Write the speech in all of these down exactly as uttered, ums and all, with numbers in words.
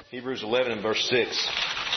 Hebrews eleven and verse six.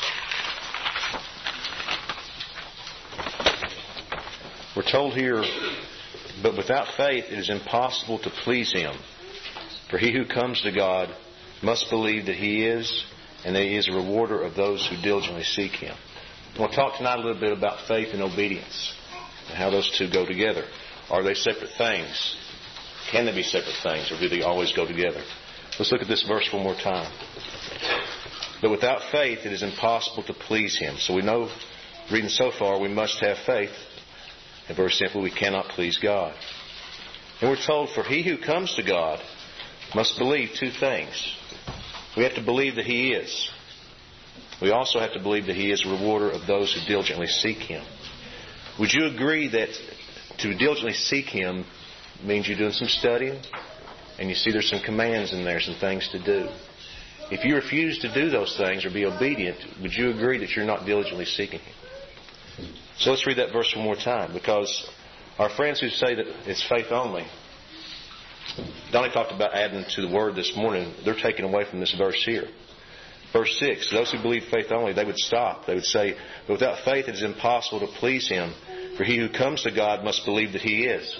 We're told here, but without faith it is impossible to please Him. For he who comes to God must believe that He is, and that He is a rewarder of those who diligently seek Him. I want to talk tonight a little bit about faith and obedience, and how those two go together. Are they separate things? Can they be separate things, or do they always go together? Let's look at this verse one more time. But without faith it is impossible to please Him. So we know, reading so far, we must have faith. And very simply, we cannot please God. And we're told, for he who comes to God must believe two things. We have to believe that He is. We also have to believe that He is a rewarder of those who diligently seek Him. Would you agree that to diligently seek Him means you're doing some studying, and you see there's some commands in there, some things to do? If you refuse to do those things or be obedient, would you agree that you're not diligently seeking Him? So let's read that verse one more time, because our friends who say that it's faith only, Donnie talked about adding to the word this morning. They're taken away from this verse here. Verse six, those who believe faith only, they would stop. They would say, but without faith it is impossible to please Him. For he who comes to God must believe that He is.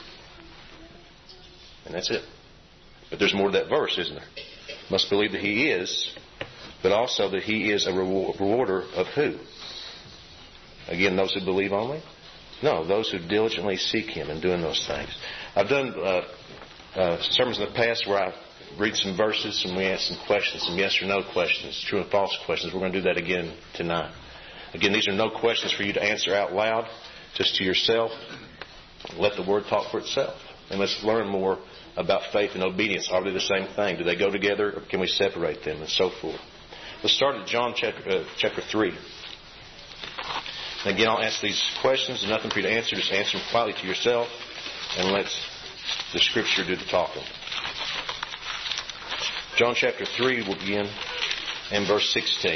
And that's it. But there's more to that verse, isn't there? Must believe that He is, but also that He is a rewarder of who? Again, those who believe only? No, those who diligently seek Him and doing those things. I've done uh, uh, sermons in the past where I read some verses and we ask some questions, some yes or no questions, true and false questions. We're going to do that again tonight. Again, these are no questions for you to answer out loud, just to yourself. Let the Word talk for itself. And let's learn more about faith and obedience. Are they the same thing? Do they go together, or can we separate them, and so forth? Let's start at John chapter, uh, chapter three. And again, I'll ask these questions. There's nothing for you to answer. Just answer them quietly to yourself, and let the Scripture do the talking. John chapter three will begin in verse sixteen.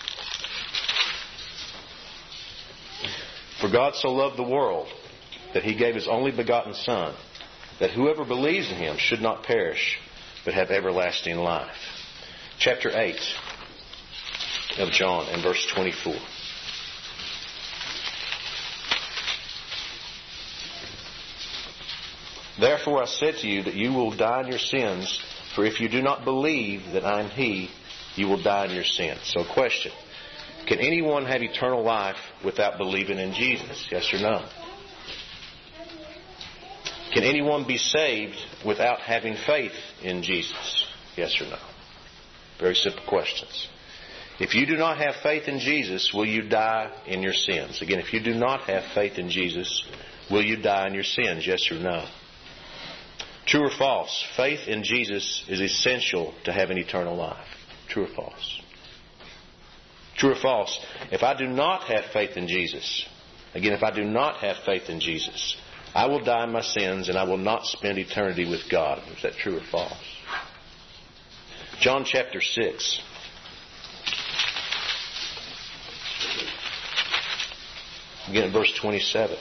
For God so loved the world that He gave His only begotten Son, that whoever believes in Him should not perish, but have everlasting life. Chapter eight of John and verse twenty-four. Therefore I said to you that you will die in your sins, for if you do not believe that I am He, you will die in your sins. So question, can anyone have eternal life without believing in Jesus? Yes or no? Can anyone be saved without having faith in Jesus? Yes or no? Very simple questions. If you do not have faith in Jesus, will you die in your sins? Again, if you do not have faith in Jesus, will you die in your sins? Yes or no? True or false? Faith in Jesus is essential to having eternal life. True or false? True or false? If I do not have faith in Jesus, again, if I do not have faith in Jesus, I will die in my sins and I will not spend eternity with God. Is that true or false? John chapter six. Again, verse twenty-seven.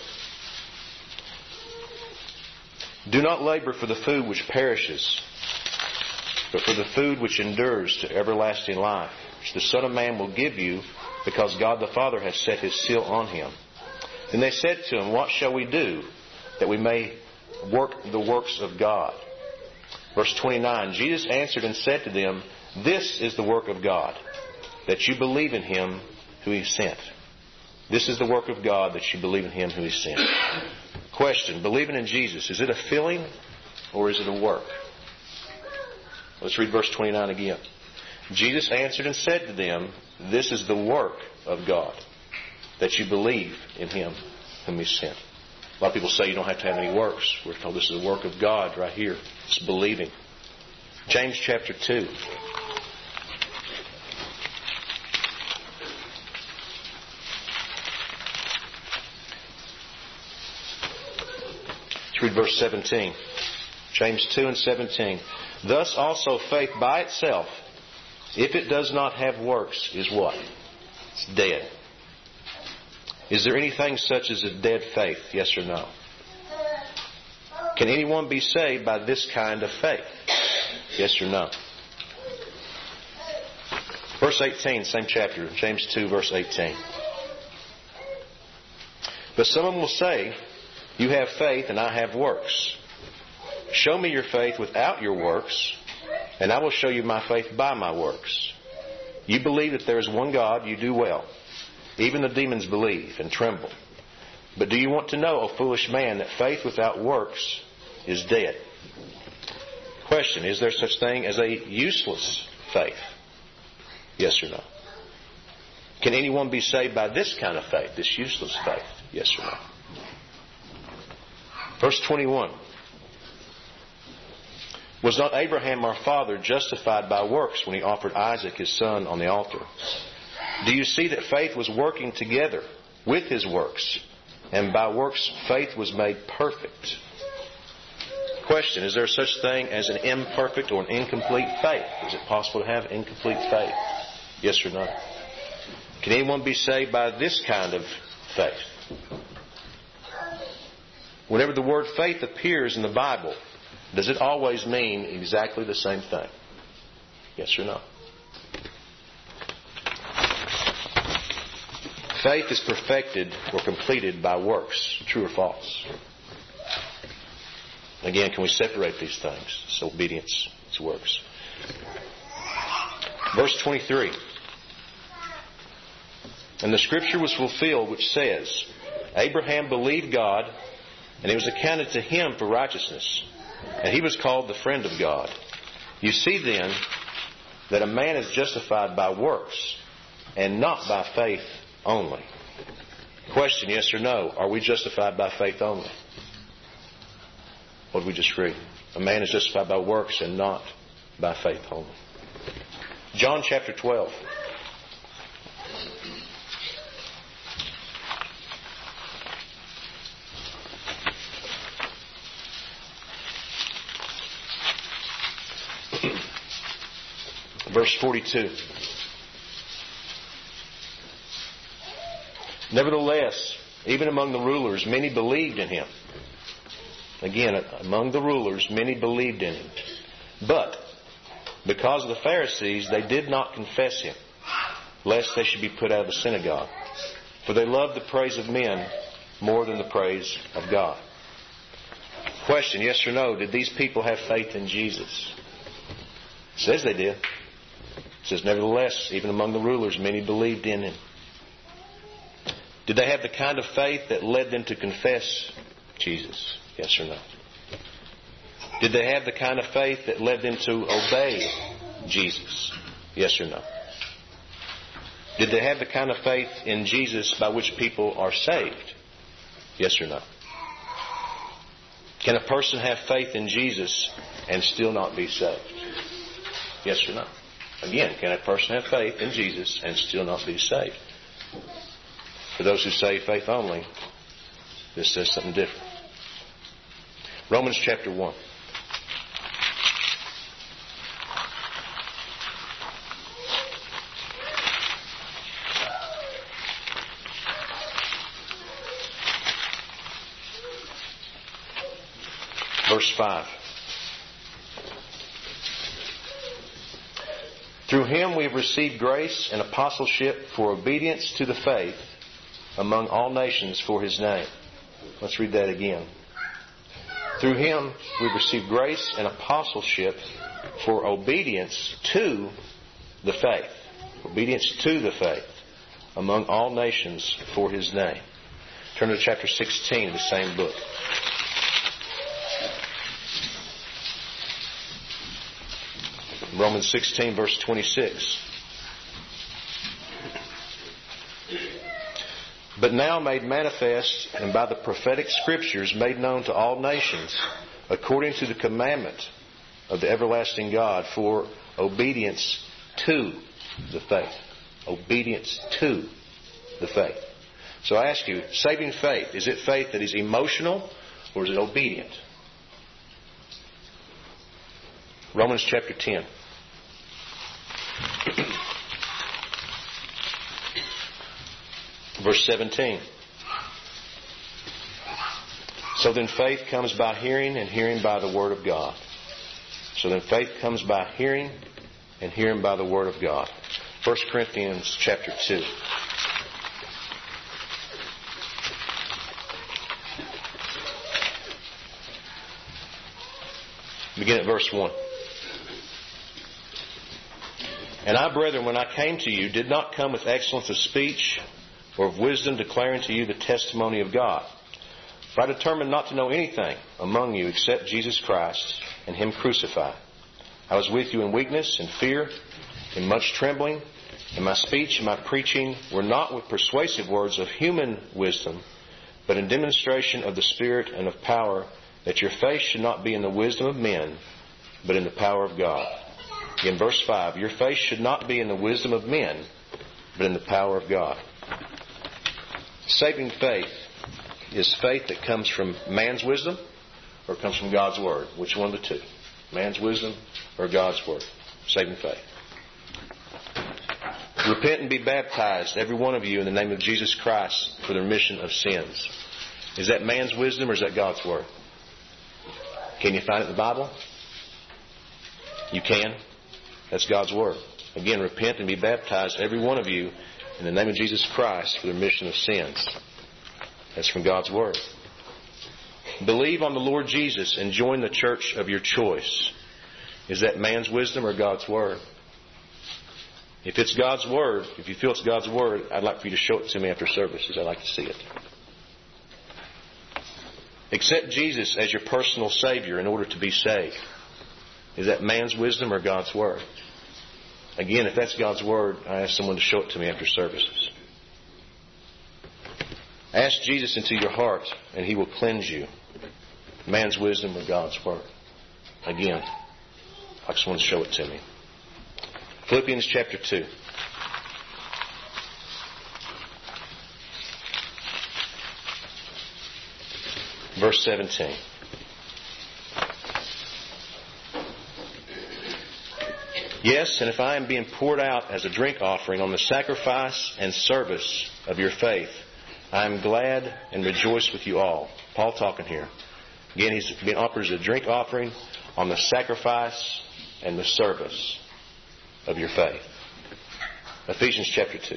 Do not labor for the food which perishes, but for the food which endures to everlasting life, which the Son of Man will give you, because God the Father has set His seal on Him. Then they said to Him, what shall we do, that we may work the works of God? Verse twenty-nine, Jesus answered and said to them, this is the work of God, that you believe in Him who He sent. This is the work of God, that you believe in Him who He sent. Question, believing in Jesus, is it a feeling or is it a work? Let's read verse twenty-nine again. Jesus answered and said to them, this is the work of God, that you believe in Him whom He sent. A lot of people say you don't have to have any works. We're told this is the work of God right here. It's believing. James chapter two. Let's read verse seventeen. James two and seventeen. Thus also faith by itself, if it does not have works, is what? It's dead. Is there anything such as a dead faith? Yes or no? Can anyone be saved by this kind of faith? Yes or no? Verse eighteen, same chapter, James two, verse eighteen. But someone will say, you have faith and I have works. Show me your faith without your works, and I will show you my faith by my works. You believe that there is one God, you do well. Even the demons believe and tremble. But do you want to know, O foolish man, that faith without works is dead? Question, is there such thing as a useless faith? Yes or no? Can anyone be saved by this kind of faith, this useless faith? Yes or no? Verse twenty-one. Was not Abraham our father justified by works when he offered Isaac his son on the altar? Do you see that faith was working together with his works, and by works faith was made perfect? Question, is there such thing as an imperfect or an incomplete faith? Is it possible to have incomplete faith? Yes or no? Can anyone be saved by this kind of faith? Whenever the word faith appears in the Bible, does it always mean exactly the same thing? Yes or no? Faith is perfected or completed by works. True or false? Again, can we separate these things? It's obedience, it's works. Verse twenty-three. And the scripture was fulfilled which says, Abraham believed God, and it was accounted to him for righteousness. And he was called the friend of God. You see then that a man is justified by works and not by faith only. Question, yes or no? Are we justified by faith only? What did we just read? A man is justified by works and not by faith only. John chapter twelve. Verse forty-two. Nevertheless, even among the rulers, many believed in him. Again, among the rulers, many believed in him. But, because of the Pharisees, they did not confess him, lest they should be put out of the synagogue. For they loved the praise of men more than the praise of God. Question, yes or no, did these people have faith in Jesus? It says they did. It says, nevertheless, even among the rulers, many believed in him. Did they have the kind of faith that led them to confess Jesus? Yes or no? Did they have the kind of faith that led them to obey Jesus? Yes or no? Did they have the kind of faith in Jesus by which people are saved? Yes or no? Can a person have faith in Jesus and still not be saved? Yes or no? Again, can a person have faith in Jesus and still not be saved? For those who say faith only, this says something different. Romans chapter one. Verse five. Through him we have received grace and apostleship for obedience to the faith among all nations for his name. Let's read that again. Through him we've received grace and apostleship for obedience to the faith. Obedience to the faith among all nations for his name. Turn to chapter sixteen of the same book. Romans sixteen, verse twenty-six. But now made manifest and by the prophetic scriptures made known to all nations, according to the commandment of the everlasting God, for obedience to the faith. Obedience to the faith. So I ask you, saving faith, is it faith that is emotional or is it obedient? Romans chapter ten. Verse seventeen. So then faith comes by hearing, and hearing by the Word of God. So then faith comes by hearing, and hearing by the Word of God. First Corinthians chapter two. Begin at verse one. And I, brethren, when I came to you, did not come with excellence of speech or of wisdom, declaring to you the testimony of God. For I determined not to know anything among you except Jesus Christ and Him crucified. I was with you in weakness and fear, in much trembling, and my speech and my preaching were not with persuasive words of human wisdom, but in demonstration of the Spirit and of power, that your faith should not be in the wisdom of men, but in the power of God. In verse five, your faith should not be in the wisdom of men, but in the power of God. Saving faith is faith that comes from man's wisdom or it comes from God's Word. Which one of the two? Man's wisdom or God's Word? Saving faith. Repent and be baptized, every one of you, in the name of Jesus Christ for the remission of sins. Is that man's wisdom or is that God's Word? Can you find it in the Bible? You can. That's God's Word. Again, repent and be baptized, every one of you, in the name of Jesus Christ for the remission of sins. That's from God's Word. Believe on the Lord Jesus and join the church of your choice. Is that man's wisdom or God's Word? If it's God's Word, if you feel it's God's Word, I'd like for you to show it to me after services. I'd like to see it. Accept Jesus as your personal Savior in order to be saved. Is that man's wisdom or God's Word? Again, if that's God's Word, I ask someone to show it to me after services. Ask Jesus into your heart and He will cleanse you. Man's wisdom or God's Word? Again, I just want to show it to me. Philippians chapter two. Verse seventeen. Yes, and if I am being poured out as a drink offering on the sacrifice and service of your faith, I am glad and rejoice with you all. Paul talking here. Again, he's being offered as a drink offering on the sacrifice and the service of your faith. Ephesians chapter two.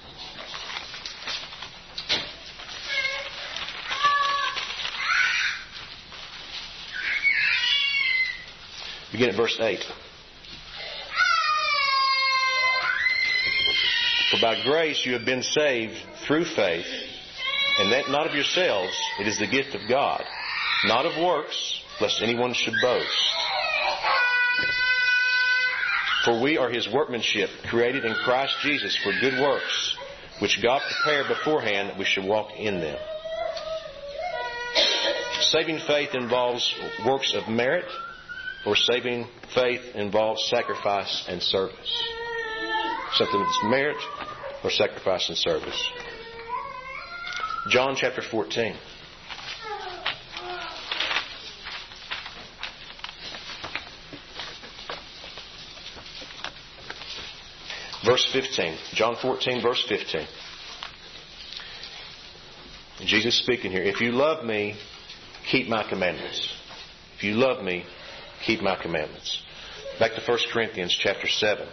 Begin at verse eight. For by grace you have been saved through faith, and that not of yourselves, it is the gift of God, not of works, lest anyone should boast. For we are His workmanship, created in Christ Jesus for good works, which God prepared beforehand that we should walk in them. Saving faith involves works of merit, or saving faith involves sacrifice and service. Something that's merit or sacrifice and service. John chapter fourteen. Verse fifteen. John fourteen, verse fifteen. Jesus speaking here. If you love me, keep my commandments. If you love me, keep my commandments. Back to First Corinthians chapter seven.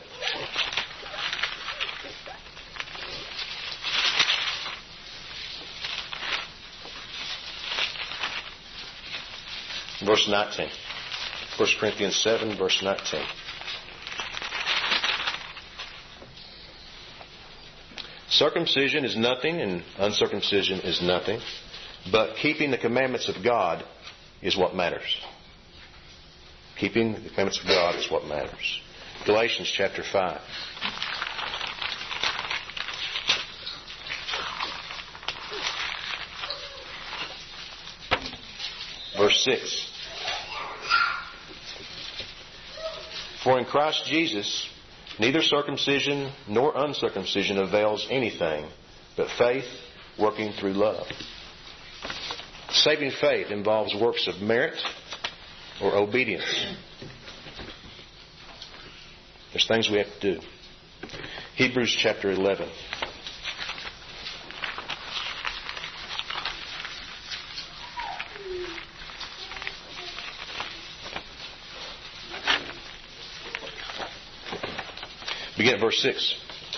Verse nineteen. First Corinthians seven, verse nineteen. Circumcision is nothing and uncircumcision is nothing, but keeping the commandments of God is what matters. Keeping the commandments of God is what matters. Galatians chapter five. Verse six. For in Christ Jesus, neither circumcision nor uncircumcision avails anything, but faith working through love. Saving faith involves works of merit or obedience. There's things we have to do. Hebrews chapter eleven. Begin at verse six.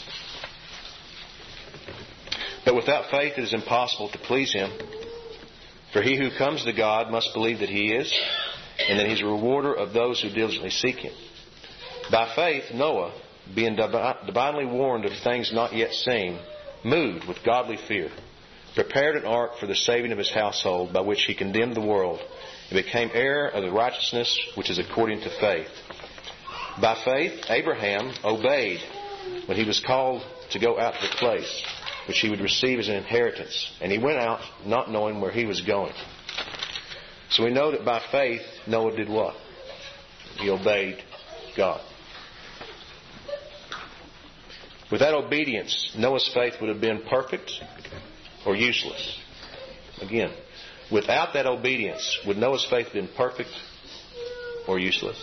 But without faith it is impossible to please Him. For he who comes to God must believe that He is, and that He's a rewarder of those who diligently seek Him. By faith Noah, being divinely warned of things not yet seen, moved with godly fear, prepared an ark for the saving of his household, by which he condemned the world, and became heir of the righteousness which is according to faith. By faith Abraham obeyed when he was called to go out to the place which he would receive as an inheritance, and he went out not knowing where he was going. So we know that by faith Noah did what? He obeyed God. Without obedience, Noah's faith would have been perfect or useless. Again, without that obedience, would Noah's faith have been perfect or useless?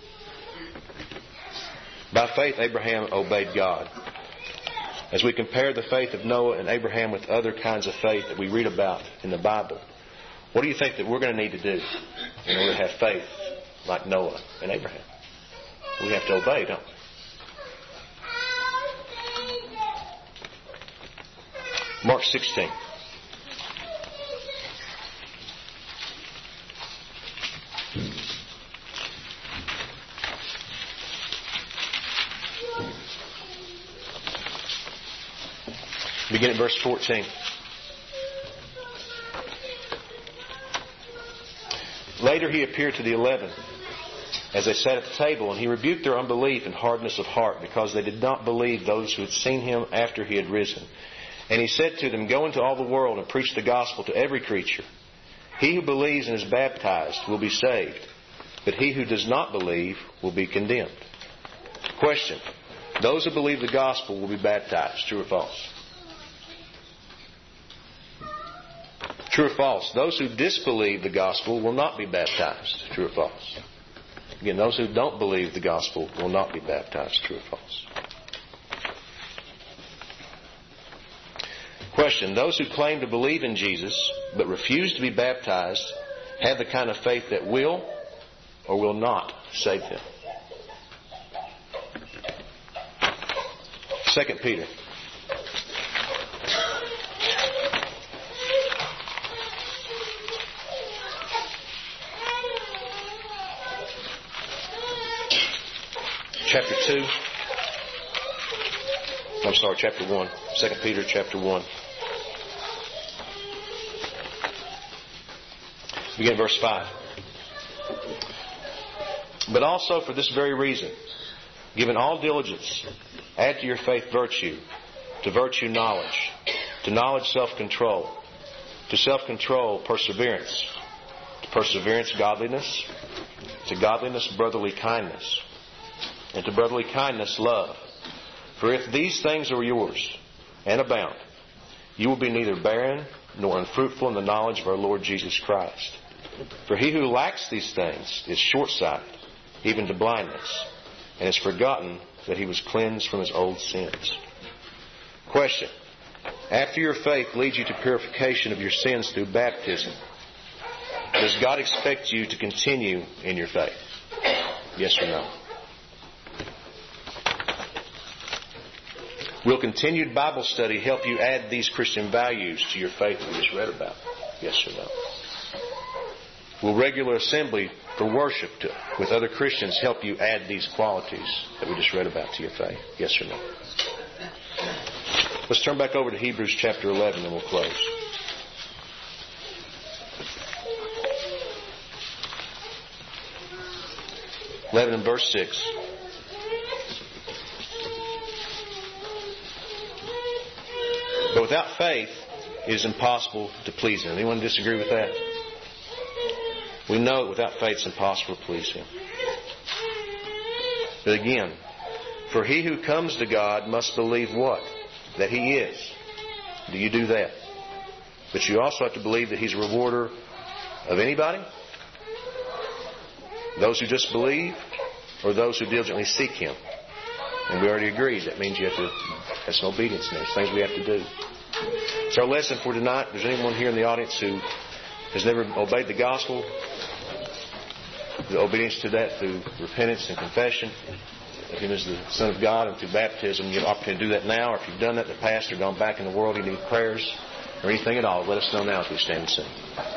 By faith, Abraham obeyed God. As we compare the faith of Noah and Abraham with other kinds of faith that we read about in the Bible, what do you think that we're going to need to do in order to have faith like Noah and Abraham? We have to obey, don't we? Mark sixteen. Begin at verse fourteen. Later he appeared to the eleven as they sat at the table, and he rebuked their unbelief and hardness of heart, because they did not believe those who had seen him after he had risen. And he said to them, "Go into all the world and preach the gospel to every creature. He who believes and is baptized will be saved, but he who does not believe will be condemned." Question: those who believe the gospel will be baptized. True or false? True or false? Those who disbelieve the gospel will not be baptized. True or false? Again, those who don't believe the gospel will not be baptized. True or false? Question: those who claim to believe in Jesus but refuse to be baptized have the kind of faith that will or will not save them. Second Peter. Chapter two. I'm sorry, chapter one. Second Peter chapter one. Begin verse five. But also for this very reason, given all diligence, add to your faith virtue, to virtue knowledge, to knowledge self-control, to self-control perseverance, to perseverance godliness, to godliness brotherly kindness, and to brotherly kindness love. For if these things are yours and abound, you will be neither barren nor unfruitful in the knowledge of our Lord Jesus Christ. For he who lacks these things is short-sighted, even to blindness, and has forgotten that he was cleansed from his old sins. Question: after your faith leads you to purification of your sins through baptism, does God expect you to continue in your faith? Yes or no? Will continued Bible study help you add these Christian values to your faith we just read about? Yes or no? Will regular assembly for worship to, with other Christians help you add these qualities that we just read about to your faith? Yes or no? Let's turn back over to Hebrews chapter eleven and we'll close. eleven and verse six. But without faith, it is impossible to please Him. Anyone disagree with that? We know that without faith, it's impossible to please Him. But again, for he who comes to God must believe what? That He is. Do you do that? But you also have to believe that He's a rewarder of anybody? Those who just believe, or those who diligently seek Him? And we already agreed that means you have to have some obedience in there. There's things we have to do. So our lesson for tonight, if there's anyone here in the audience who has never obeyed the gospel, the obedience to that through repentance and confession, of Him as the Son of God and through baptism. You have an opportunity to do that now, or if you've done that in the past or gone back in the world, you need prayers or anything at all, let us know now as we stand and sing.